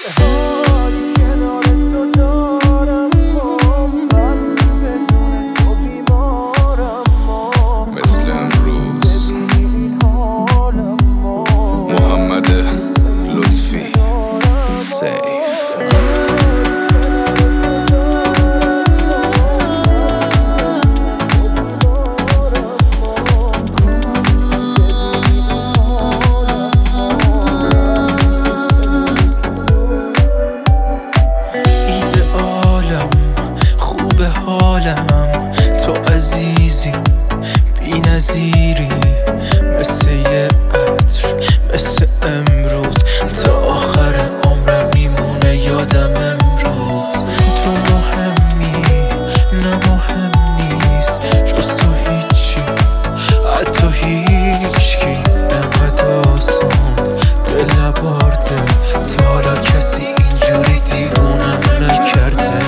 حالی کنار تو دارم من بدون تو بیمارم مثل امروز محمد لطفی سیف حالم تو عزیزی بی نظیری مثل یه عطر مثل امروز تا آخر عمرم میمونه یادم امروز تو مهمی نه مهم نیست جز تو هیچی حتی هیچکی انقدر آسان دل نبرده تا حالا کسی اینجوری دیوونم نکرده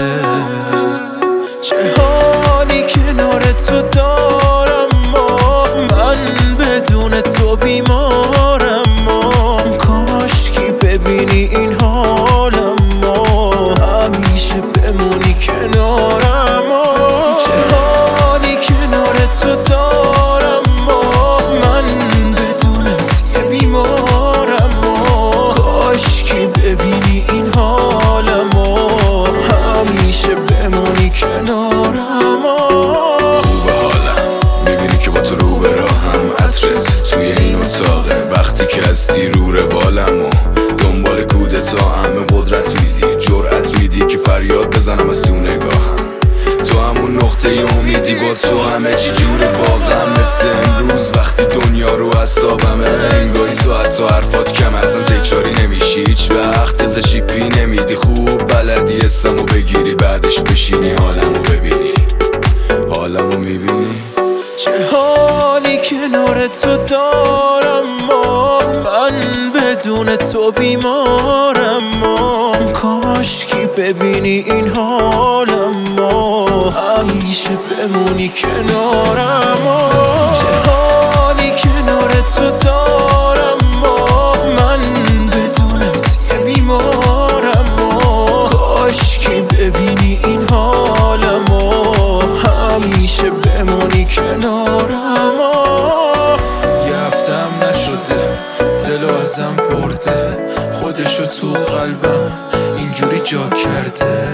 چه حالی کنار تو دارم من بدون تو بیمارم کاشکی ببینی این حالم همیشه بمونی کنارم چه حالی کنار تو دارم من بدونت یه بیمارم کاشکی ببینی این حالم همیشه بمونی کنارم خوبه حالم میبینی که با تو رو به راهم عطرت توی این اتاقه وقتی که هستی رو روالم و دنبال کودتا همه قدرت میدی جرأت میدی که فریاد بزنم از تو نگاهم تو همون نقطه امیدی با تو همه چی جوره واقعا مثل امروز وقتی دنیا رو اعصابمه انگاری ساعت تا حرفات کم اصلا تکراری نمیشی هیچ وقت ازشی پی نمیدی خوب بلدی اسمو بگیری بعدش بشینی حالمو ببینی حالمو میبینی چه حالی کنار تو دارم من بدون تو بیمارم کاشکی ببینی این حالم همیشه بمونی کنارم چه حالی کنار تو دارم من بدونت یه بیمارم کاشکی ببینی این حالم همیشه بمونی کنارم یه هفتم نشده دلو ازم برده خودشو تو قلبم اینجوری جا کرده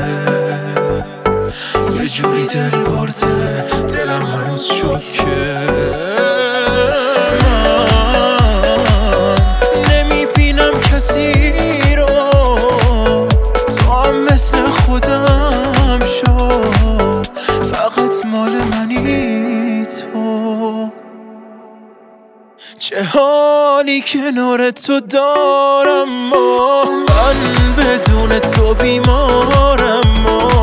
یه جوری دل برده دلم هنوز شکه نمیبینم کسی رو تو هم مثل خودم شو فقط مال منی تو چه حالی کنار تو دارم من بدون تو بیمارم